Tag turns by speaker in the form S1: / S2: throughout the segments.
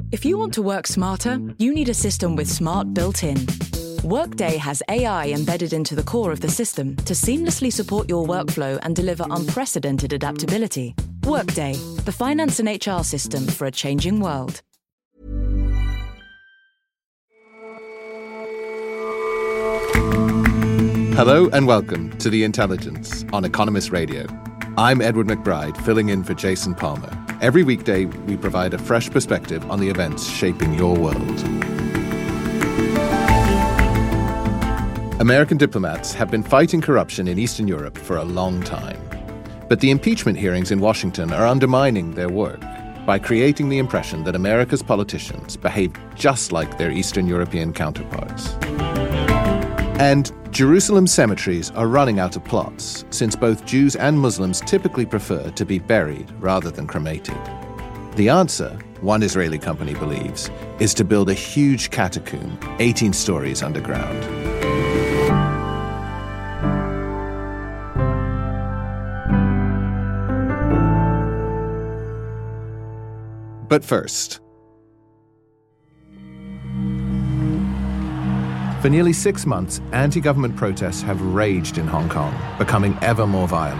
S1: If you want to work smarter, you need a system with smart built-in. Workday has AI embedded into the core of the system to seamlessly support your workflow and deliver unprecedented adaptability. Workday, the finance and HR system for a changing world.
S2: Hello and welcome to The Intelligence on Economist Radio. I'm Edward McBride, filling in for Jason Palmer. Every weekday, we provide a fresh perspective on the events shaping your world. American diplomats have been fighting corruption in Eastern Europe for a long time. But the impeachment hearings in Washington are undermining their work by creating the impression that America's politicians behave just like their Eastern European counterparts. And Jerusalem cemeteries are running out of plots, since both Jews and Muslims typically prefer to be buried rather than cremated. The answer, one Israeli company believes, is to build a huge catacomb 18 stories underground. But first, for nearly 6 months, anti-government protests have raged in Hong Kong, becoming ever more violent.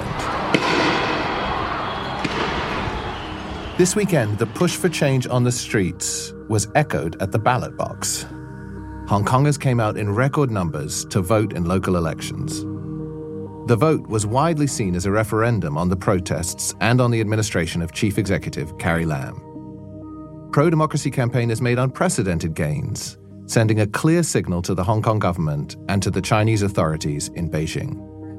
S2: This weekend, the push for change on the streets was echoed at the ballot box. Hong Kongers came out in record numbers to vote in local elections. The vote was widely seen as a referendum on the protests and on the administration of Chief Executive Carrie Lam. Pro-democracy campaigners made unprecedented gains, sending a clear signal to the Hong Kong government and to the Chinese authorities in Beijing.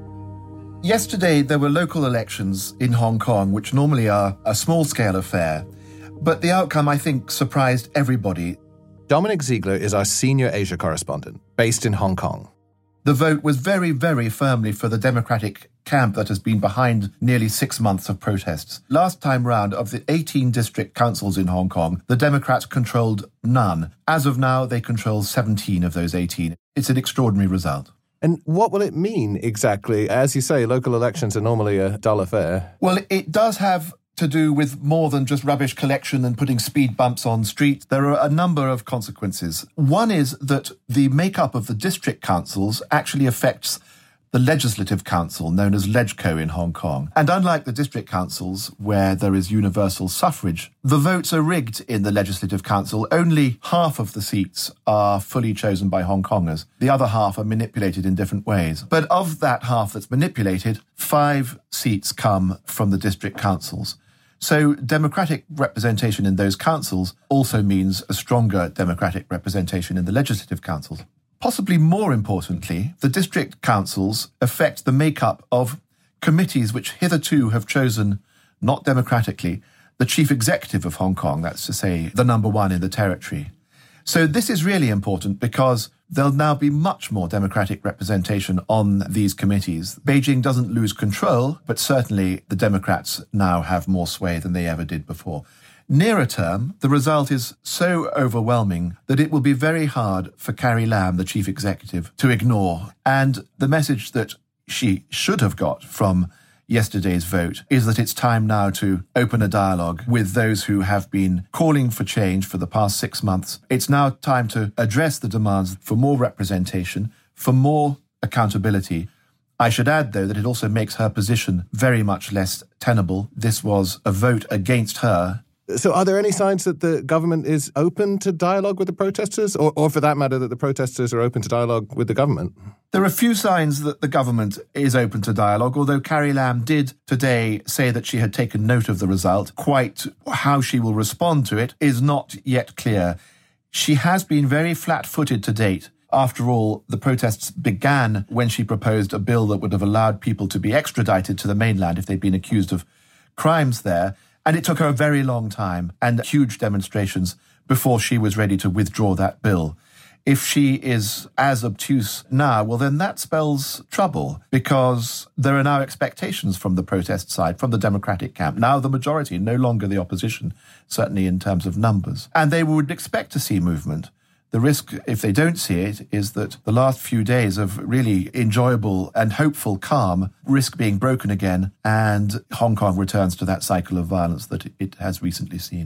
S3: Yesterday, there were local elections in Hong Kong, which normally are a small-scale affair. But the outcome, I think, surprised everybody.
S2: Dominic Ziegler is our senior Asia correspondent, based in Hong Kong.
S3: The vote was very, very firmly for the Democratic camp that has been behind nearly 6 months of protests. Last time round, of the 18 district councils in Hong Kong, the Democrats controlled none. As of now, they control 17 of those 18. It's an extraordinary result.
S2: And what will it mean exactly? As you say, local elections are normally a dull affair.
S3: Well, it does have to do with more than just rubbish collection and putting speed bumps on streets. There are a number of consequences. One is that the makeup of the district councils actually affects the Legislative Council, known as LegCo in Hong Kong. And unlike the district councils, where there is universal suffrage, the votes are rigged in the Legislative Council. Only half of the seats are fully chosen by Hong Kongers. The other half are manipulated in different ways. But of that half that's manipulated, 5 seats come from the district councils. So democratic representation in those councils also means a stronger democratic representation in the legislative councils. Possibly more importantly, the district councils affect the makeup of committees which hitherto have chosen, not democratically, the chief executive of Hong Kong, that's to say, the number one in the territory. So this is really important because there'll now be much more democratic representation on these committees. Beijing doesn't lose control, but certainly the Democrats now have more sway than they ever did before. Nearer term, the result is so overwhelming that it will be very hard for Carrie Lam, the chief executive, to ignore. And the message that she should have got from yesterday's vote is that it's time now to open a dialogue with those who have been calling for change for the past 6 months. It's now time to address the demands for more representation, for more accountability. I should add, though, that it also makes her position very much less tenable. This was a vote against her.
S2: So are there any signs that the government is open to dialogue with the protesters, or for that matter, that the protesters are open to dialogue with the government?
S3: There are a few signs that the government is open to dialogue, although Carrie Lam did today say that she had taken note of the result. Quite how she will respond to it is not yet clear. She has been very flat-footed to date. After all, the protests began when she proposed a bill that would have allowed people to be extradited to the mainland if they'd been accused of crimes there. And it took her a very long time and huge demonstrations before she was ready to withdraw that bill. If she is as obtuse now, well, then that spells trouble, because there are now expectations from the protest side, from the Democratic camp, now the majority, no longer the opposition, certainly in terms of numbers. And they would expect to see movement. The risk, if they don't see it, is that the last few days of really enjoyable and hopeful calm risk being broken again, and Hong Kong returns to that cycle of violence that it has recently seen.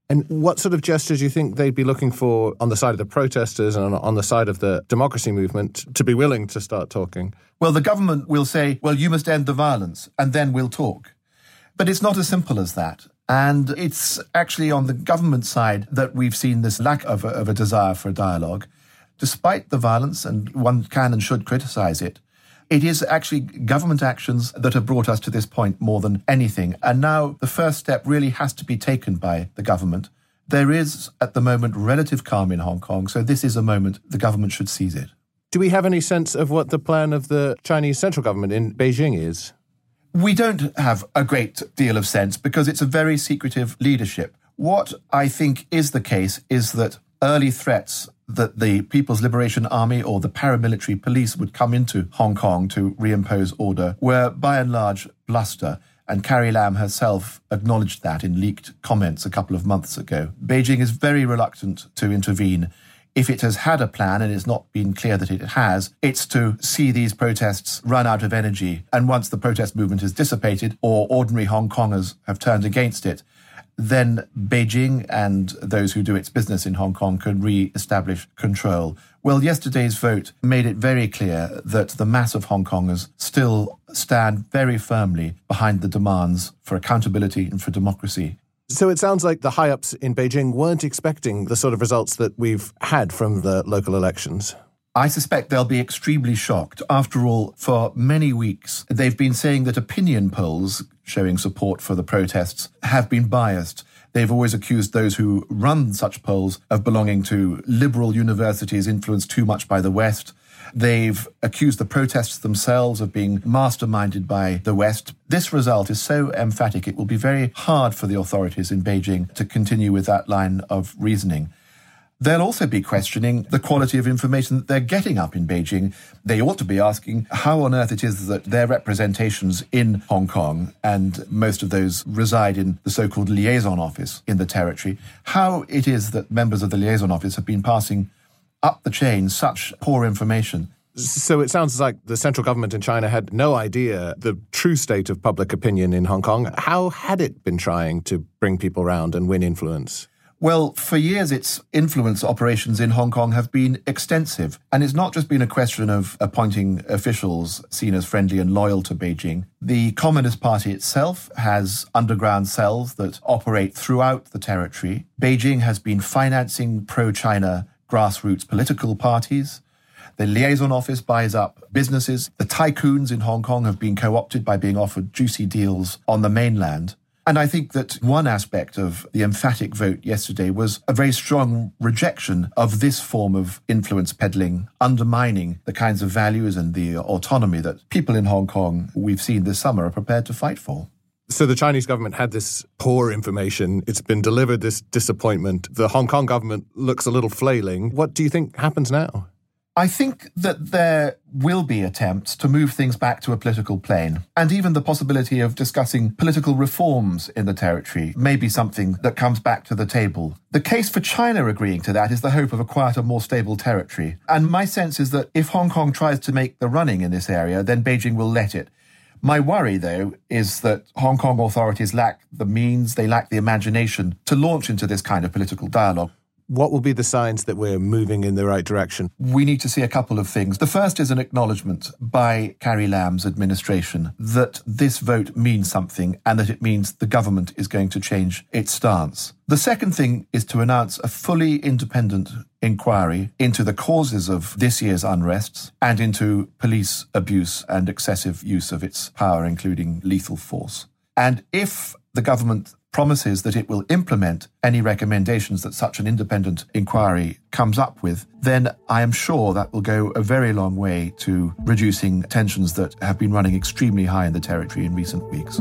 S2: And what sort of gestures do you think they'd be looking for on the side of the protesters and on the side of the democracy movement to be willing to start talking?
S3: Well, the government will say, well, you must end the violence, and then we'll talk. But it's not as simple as that. And it's actually on the government side that we've seen this lack of a desire for a dialogue. Despite the violence, and one can and should criticize it, it is actually government actions that have brought us to this point more than anything. And now the first step really has to be taken by the government. There is, at the moment, relative calm in Hong Kong, so this is a moment the government should seize it.
S2: Do we have any sense of what the plan of the Chinese central government in Beijing is?
S3: We don't have a great deal of sense because it's a very secretive leadership. What I think is the case is that early threats that the People's Liberation Army or the paramilitary police would come into Hong Kong to reimpose order were by and large bluster, and Carrie Lam herself acknowledged that in leaked comments a couple of months ago. Beijing is very reluctant to intervene. If it has had a plan, and it's not been clear that it has, it's to see these protests run out of energy. And once the protest movement is dissipated or ordinary Hong Kongers have turned against it, then Beijing and those who do its business in Hong Kong can re-establish control. Well, yesterday's vote made it very clear that the mass of Hong Kongers still stand very firmly behind the demands for accountability and for democracy.
S2: So it sounds like the high-ups in Beijing weren't expecting the sort of results that we've had from the local elections.
S3: I suspect they'll be extremely shocked. After all, for many weeks, they've been saying that opinion polls showing support for the protests have been biased. They've always accused those who run such polls of belonging to liberal universities influenced too much by the West. They've accused the protests themselves of being masterminded by the West. This result is so emphatic, it will be very hard for the authorities in Beijing to continue with that line of reasoning. They'll also be questioning the quality of information that they're getting up in Beijing. They ought to be asking how on earth it is that their representations in Hong Kong, and most of those reside in the so-called liaison office in the territory, how it is that members of the liaison office have been passing up the chain such poor information.
S2: So it sounds like the central government in China had no idea the true state of public opinion in Hong Kong. How had it been trying to bring people around and win influence?
S3: Well, for years, its influence operations in Hong Kong have been extensive. And it's not just been a question of appointing officials seen as friendly and loyal to Beijing. The Communist Party itself has underground cells that operate throughout the territory. Beijing has been financing pro-China grassroots political parties. The liaison office buys up businesses. The tycoons in Hong Kong have been co-opted by being offered juicy deals on the mainland. And I think that one aspect of the emphatic vote yesterday was a very strong rejection of this form of influence peddling, undermining the kinds of values and the autonomy that people in Hong Kong we've seen this summer are prepared to fight for.
S2: So the Chinese government had this poor information. It's been delivered this disappointment. The Hong Kong government looks a little flailing. What do you think happens now?
S3: I think that there will be attempts to move things back to a political plane, and even the possibility of discussing political reforms in the territory may be something that comes back to the table. The case for China agreeing to that is the hope of a quieter, more stable territory. And my sense is that if Hong Kong tries to make the running in this area, then Beijing will let it. My worry, though, is that Hong Kong authorities lack the means, they lack the imagination to launch into this kind of political dialogue.
S2: What will be the signs that we're moving in the right direction?
S3: We need to see a couple of things. The first is an acknowledgement by Carrie Lam's administration that this vote means something and that it means the government is going to change its stance. The second thing is to announce a fully independent inquiry into the causes of this year's unrests and into police abuse and excessive use of its power, including lethal force. And if the government promises that it will implement any recommendations that such an independent inquiry comes up with, then I am sure that will go a very long way to reducing tensions that have been running extremely high in the territory in recent weeks.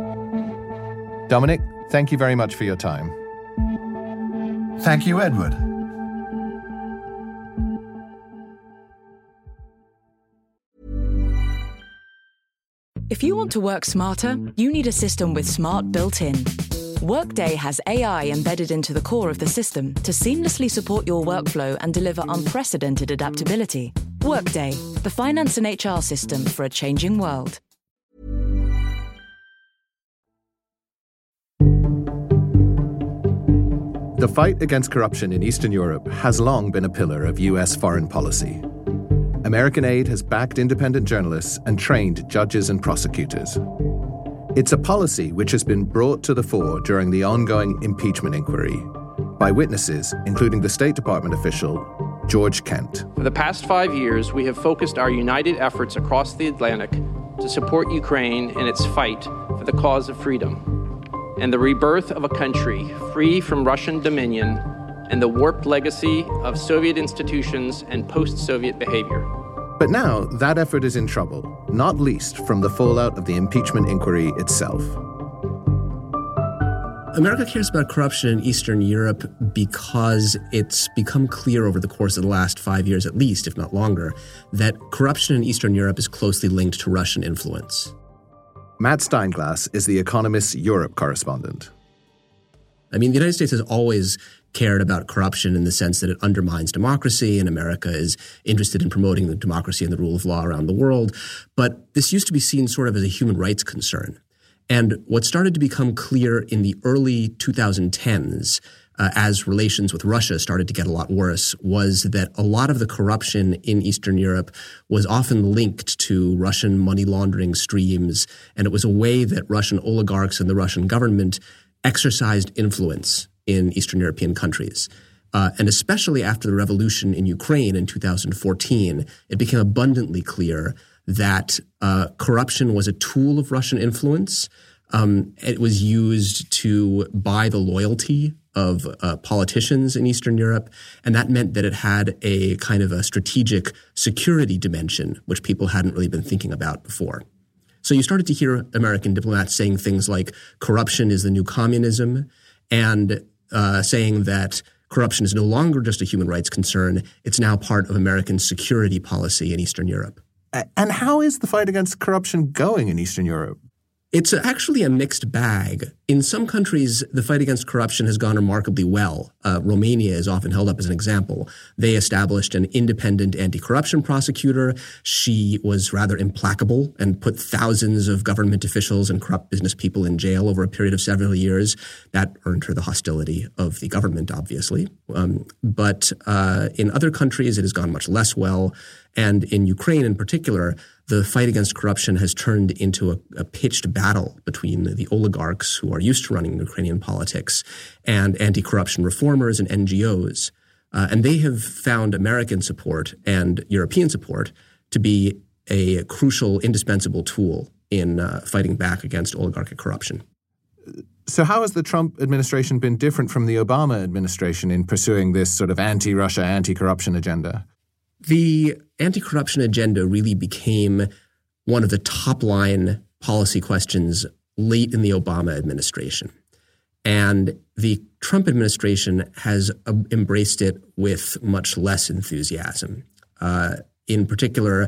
S2: Dominic, thank you very much for your time.
S3: Thank you, Edward.
S1: If you want to work smarter, you need a system with smart built-in. Workday has AI embedded into the core of the system to seamlessly support your workflow and deliver unprecedented adaptability. Workday, the finance and HR system for a changing world.
S2: The fight against corruption in Eastern Europe has long been a pillar of U.S. foreign policy. American aid has backed independent journalists and trained judges and prosecutors. It's a policy which has been brought to the fore during the ongoing impeachment inquiry by witnesses, including the State Department official, George Kent.
S4: For the past 5 years, we have focused our united efforts across the Atlantic to support Ukraine in its fight for the cause of freedom and the rebirth of a country free from Russian dominion and the warped legacy of Soviet institutions and post-Soviet behavior.
S2: But now that effort is in trouble, not least from the fallout of the impeachment inquiry itself.
S5: America cares about corruption in Eastern Europe because it's become clear over the course of the last 5 years at least, if not longer, that corruption in Eastern Europe is closely linked to Russian influence.
S2: Matt Steinglass is The Economist's Europe correspondent.
S5: I mean, the United States has always cared about corruption in the sense that it undermines democracy, and America is interested in promoting the democracy and the rule of law around the world. But this used to be seen sort of as a human rights concern. And what started to become clear in the early 2010s, as relations with Russia started to get a lot worse, was that a lot of the corruption in Eastern Europe was often linked to Russian money laundering streams, and it was a way that Russian oligarchs and the Russian government exercised influence in Eastern European countries. And especially after the revolution in Ukraine in 2014, it became abundantly clear that corruption was a tool of Russian influence. It was used to buy the loyalty of politicians in Eastern Europe, and that meant that it had a kind of a strategic security dimension, which people hadn't really been thinking about before. So you started to hear American diplomats saying things like corruption is the new communism, and saying that corruption is no longer just a human rights concern. It's now part of American security policy in Eastern Europe.
S2: And how is the fight against corruption going in Eastern Europe?
S5: It's actually a mixed bag. In some countries, the fight against corruption has gone remarkably well. Romania is often held up as an example. They established an independent anti-corruption prosecutor. She was rather implacable and put thousands of government officials and corrupt business people in jail over a period of several years. That earned her the hostility of the government, obviously. But in other countries, it has gone much less well. And in Ukraine in particular, the fight against corruption has turned into a pitched battle between the oligarchs who are used to running Ukrainian politics and anti-corruption reformers and NGOs. And they have found American support and European support to be a crucial, indispensable tool in fighting back against oligarchic corruption.
S2: So how has the Trump administration been different from the Obama administration in pursuing this sort of anti-Russia, anti-corruption agenda?
S5: The anti-corruption agenda really became one of the top-line policy questions late in the Obama administration. And the Trump administration has embraced it with much less enthusiasm. In particular,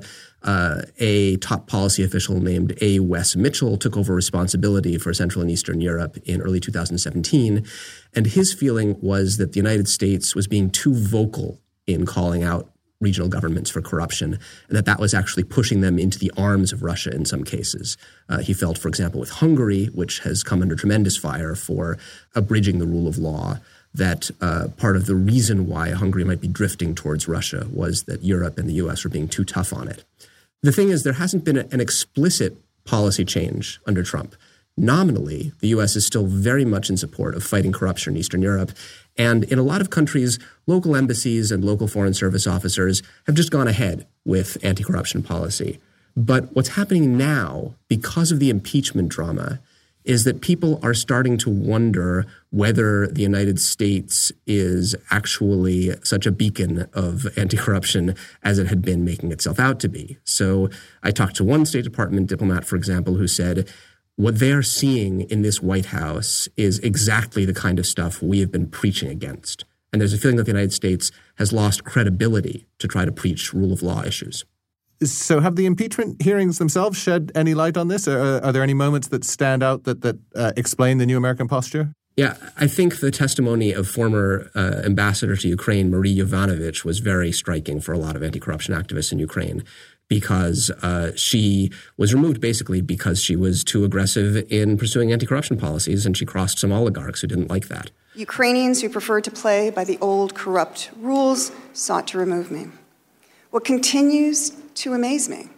S5: a top policy official named A. Wes Mitchell took over responsibility for Central and Eastern Europe in early 2017. And his feeling was that the United States was being too vocal in calling out regional governments for corruption, and that was actually pushing them into the arms of Russia in some cases. He felt, for example, with Hungary, which has come under tremendous fire for abridging the rule of law, that part of the reason why Hungary might be drifting towards Russia was that Europe and the U.S. were being too tough on it. The thing is, there hasn't been an explicit policy change under Trump. Nominally, the U.S. is still very much in support of fighting corruption in Eastern Europe. And in a lot of countries, local embassies and local foreign service officers have just gone ahead with anti-corruption policy. But what's happening now, because of the impeachment drama, is that people are starting to wonder whether the United States is actually such a beacon of anti-corruption as it had been making itself out to be. So I talked to one State Department diplomat, for example, who said, what they're seeing in this White House is exactly the kind of stuff we have been preaching against. And there's a feeling that the United States has lost credibility to try to preach rule of law issues.
S2: So have the impeachment hearings themselves shed any light on this? Or are there any moments that stand out that explain the new American posture?
S5: Yeah, I think the testimony of former ambassador to Ukraine, Marie Yovanovitch, was very striking for a lot of anti-corruption activists in Ukraine. because she was removed basically because she was too aggressive in pursuing anti-corruption policies, and she crossed some oligarchs who didn't like that.
S6: Ukrainians who preferred to play by the old corrupt rules sought to remove me. What continues to amaze me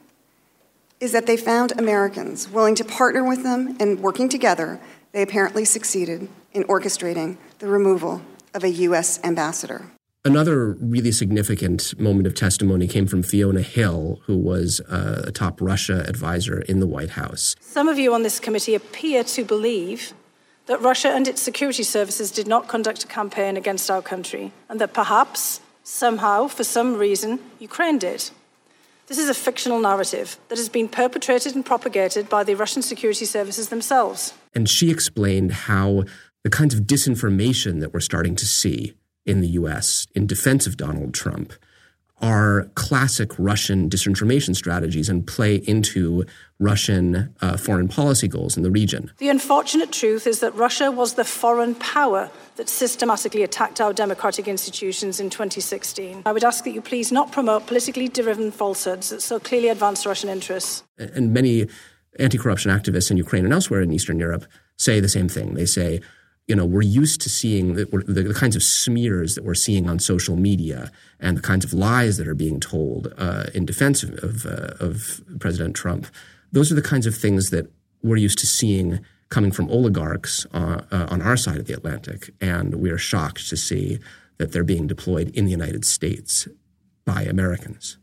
S6: is that they found Americans willing to partner with them, and working together, they apparently succeeded in orchestrating the removal of a U.S. ambassador.
S5: Another really significant moment of testimony came from Fiona Hill, who was a top Russia advisor in the White House.
S7: Some of you on this committee appear to believe that Russia and its security services did not conduct a campaign against our country, and that perhaps, somehow, for some reason, Ukraine did. This is a fictional narrative that has been perpetrated and propagated by the Russian security services themselves.
S5: And she explained how the kinds of disinformation that we're starting to see in the U.S. in defense of Donald Trump are classic Russian disinformation strategies and play into Russian foreign policy goals in the region.
S7: The unfortunate truth is that Russia was the foreign power that systematically attacked our democratic institutions in 2016. I would ask that you please not promote politically driven falsehoods that so clearly advance Russian interests.
S5: And many anti-corruption activists in Ukraine and elsewhere in Eastern Europe say the same thing. They say, we're used to seeing the kinds of smears that we're seeing on social media and the kinds of lies that are being told in defense of President Trump. Those are the kinds of things that we're used to seeing coming from oligarchs on our side of the Atlantic, and we are shocked to see that they're being deployed in the United States by Americans.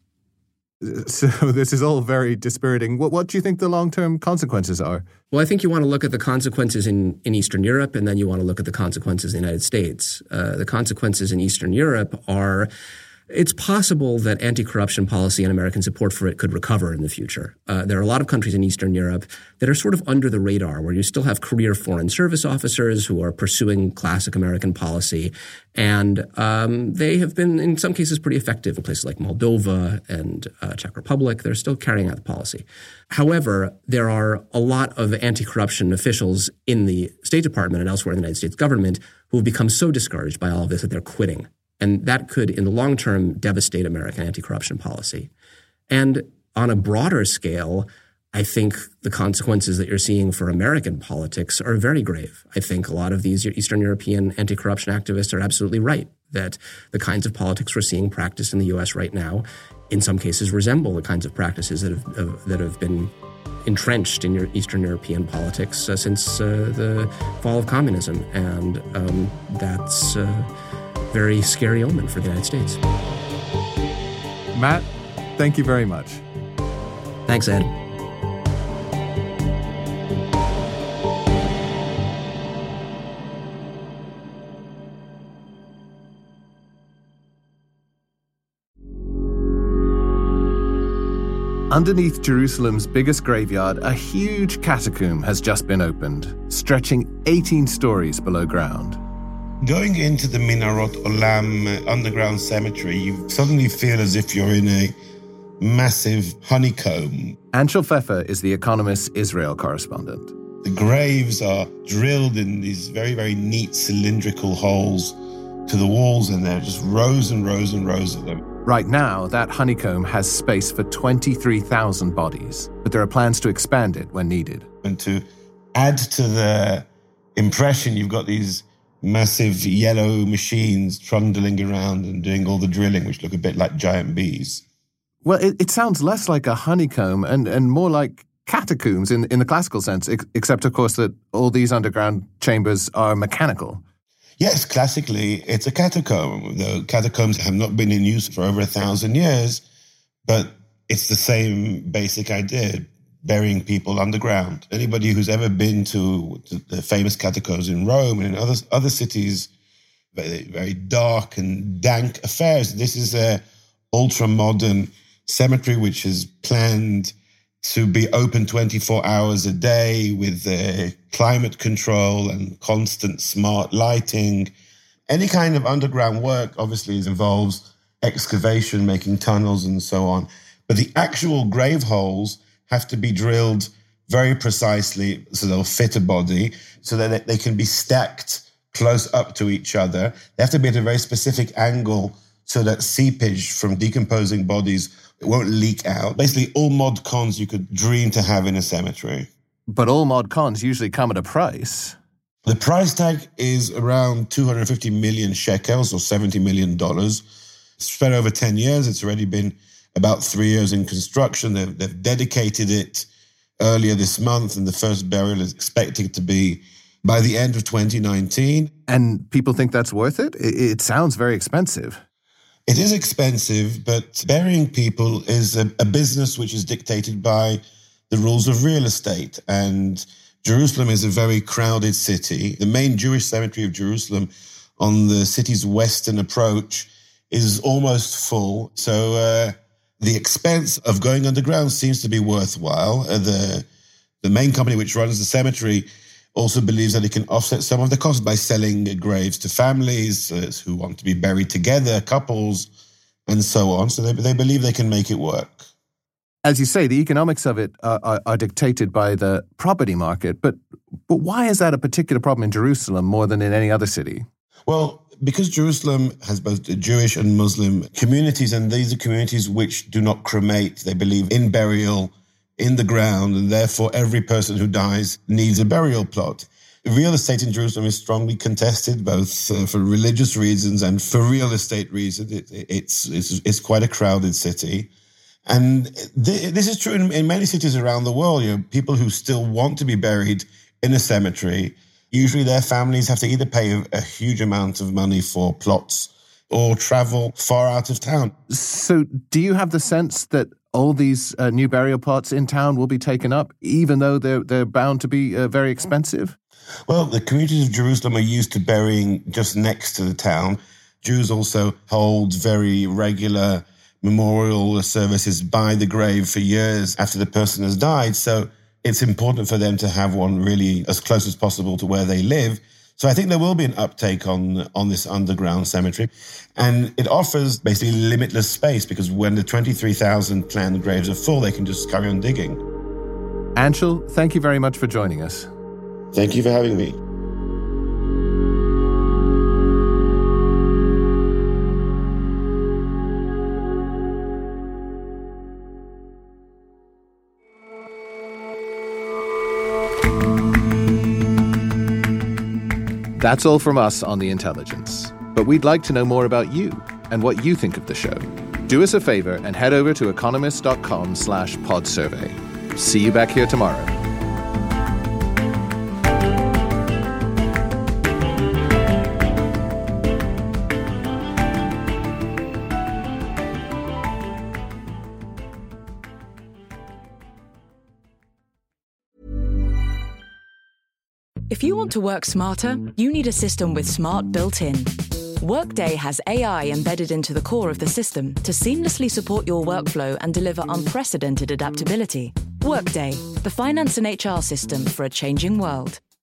S2: So this is all very dispiriting. What do you think the long-term consequences are?
S5: Well, I think you want to look at the consequences in Eastern Europe, and then you want to look at the consequences in the United States. The consequences in Eastern Europe are, it's possible that anti-corruption policy and American support for it could recover in the future. There are a lot of countries in Eastern Europe that are sort of under the radar, where you still have career foreign service officers who are pursuing classic American policy. And they have been, in some cases, pretty effective in places like Moldova and Czech Republic. They're still carrying out the policy. However, there are a lot of anti-corruption officials in the State Department and elsewhere in the United States government who have become so discouraged by all of this that they're quitting. And that could, in the long term, devastate American anti-corruption policy. And on a broader scale, I think the consequences that you're seeing for American politics are very grave. I think a lot of these Eastern European anti-corruption activists are absolutely right that the kinds of politics we're seeing practiced in the U.S. right now, in some cases, resemble the kinds of practices that have been entrenched in your Eastern European politics since the fall of communism. And that's very scary omen for the United States.
S2: Matt, thank you very much.
S5: Thanks, Ed.
S2: Underneath Jerusalem's biggest graveyard, a huge catacomb has just been opened, stretching 18 stories below ground.
S8: Going into the Minarot Olam underground cemetery, you suddenly feel as if you're in a massive honeycomb.
S2: Anshel Pfeffer is The Economist's Israel correspondent.
S8: The graves are drilled in these very, very neat cylindrical holes to the walls, and there are just rows and rows and rows of them.
S2: Right now, that honeycomb has space for 23,000 bodies, but there are plans to expand it when needed.
S8: And to add to the impression, you've got these massive yellow machines trundling around and doing all the drilling, which look a bit like giant bees.
S2: Well, it sounds less like a honeycomb and more like catacombs in the classical sense, except, of course, that all these underground chambers are mechanical.
S8: Yes, classically, it's a catacomb. The catacombs have not been in use for over 1,000 years, but it's the same basic idea, burying people underground. Anybody who's ever been to the famous catacombs in Rome and in other cities, very, very dark and dank affairs. This is a ultra-modern cemetery which is planned to be open 24 hours a day with climate control and constant smart lighting. Any kind of underground work obviously involves excavation, making tunnels and so on. But the actual grave holes have to be drilled very precisely so they'll fit a body, so that they can be stacked close up to each other. They have to be at a very specific angle so that seepage from decomposing bodies It won't leak out. Basically, all mod cons you could dream to have in a cemetery.
S2: But all mod cons usually come at a price.
S8: The price tag is around 250 million shekels, or $70 million. Spread over 10 years. It's already been about 3 years in construction. They've dedicated it earlier this month, and the first burial is expected to be by the end of 2019.
S2: And people think that's worth it? It sounds very expensive.
S8: It is expensive, but burying people is a business which is dictated by the rules of real estate. And Jerusalem is a very crowded city. The main Jewish cemetery of Jerusalem on the city's western approach is almost full. So the expense of going underground seems to be worthwhile. The main company which runs the cemetery also believes that it can offset some of the costs by selling graves to families who want to be buried together, couples, and so on. So they believe they can make it work.
S2: As you say, the economics of it are dictated by the property market. But why is that a particular problem in Jerusalem more than in any other city?
S8: Well, because Jerusalem has both Jewish and Muslim communities, and these are communities which do not cremate. They believe in burial in the ground, and therefore every person who dies needs a burial plot. Real estate in Jerusalem is strongly contested, both for religious reasons and for real estate reasons. It's quite a crowded city. And this is true in many cities around the world. You know, people who still want to be buried in a cemetery, usually their families have to either pay a huge amount of money for plots or travel far out of town.
S2: So do you have the sense that all these new burial plots in town will be taken up, even though they're bound to be very expensive?
S8: Well, the communities of Jerusalem are used to burying just next to the town. Jews also hold very regular memorial services by the grave for years after the person has died. So it's important for them to have one really as close as possible to where they live. So I think there will be an uptake on this underground cemetery. And it offers basically limitless space, because when the 23,000 planned graves are full, they can just carry on digging.
S2: Anshel, thank you very much for joining us.
S8: Thank you for having me.
S2: That's all from us on The Intelligence. But we'd like to know more about you and what you think of the show. Do us a favor and head over to economist.com/podsurvey. See you back here tomorrow.
S1: If you want to work smarter, you need a system with smart built-in. Workday has AI embedded into the core of the system to seamlessly support your workflow and deliver unprecedented adaptability. Workday, the finance and HR system for a changing world.